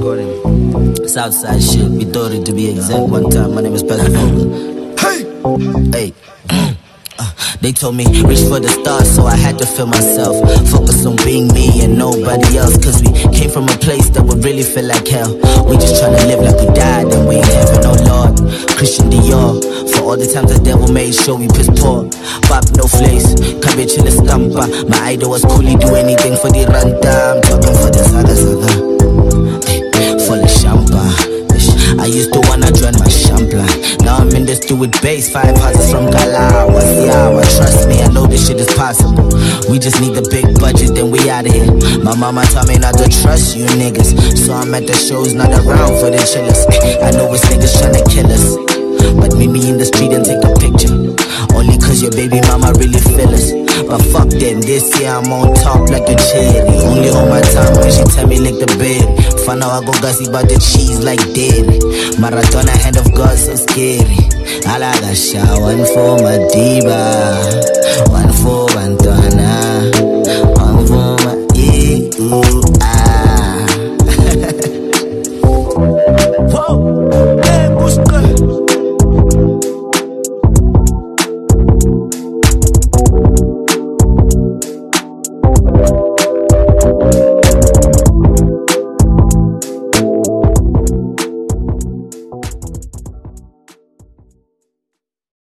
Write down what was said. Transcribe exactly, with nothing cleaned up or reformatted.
recording. Southside shit, Pitori to be exact. One time, my name is Pastor Vogel. Hey! Hey! They told me, reach for the stars, so I had to feel myself. Focus on being me and nobody else. Cause we came from a place that would really feel like hell. We just tryna live like we died and we ain't heaven, oh Lord. Christian Dior, for all the times the devil made sure we piss poor. Pop no flace, cabbage in the stampa. My idol was coolly, do anything for the ranta. I'm talking for the saga saga. For the champa. I used to wanna join my Champlain. Now I'm in the studio with bass, five houses from Gala. What's the hour? Trust me, I know this shit is possible. We just need the big budget, then we out of here. My mama told me not to trust you niggas, so I'm at the shows, not around for the chillers. I know it's niggas tryna kill us, but meet me in the street and take a picture. Only cause your baby mama really feel us. But fuck them, this year I'm on top like a cherry. Only on my time when she tell me lick the bed. For now I go gassy about the cheese like dairy. Maradona, hand of God, so scary. I like a shower for my diva.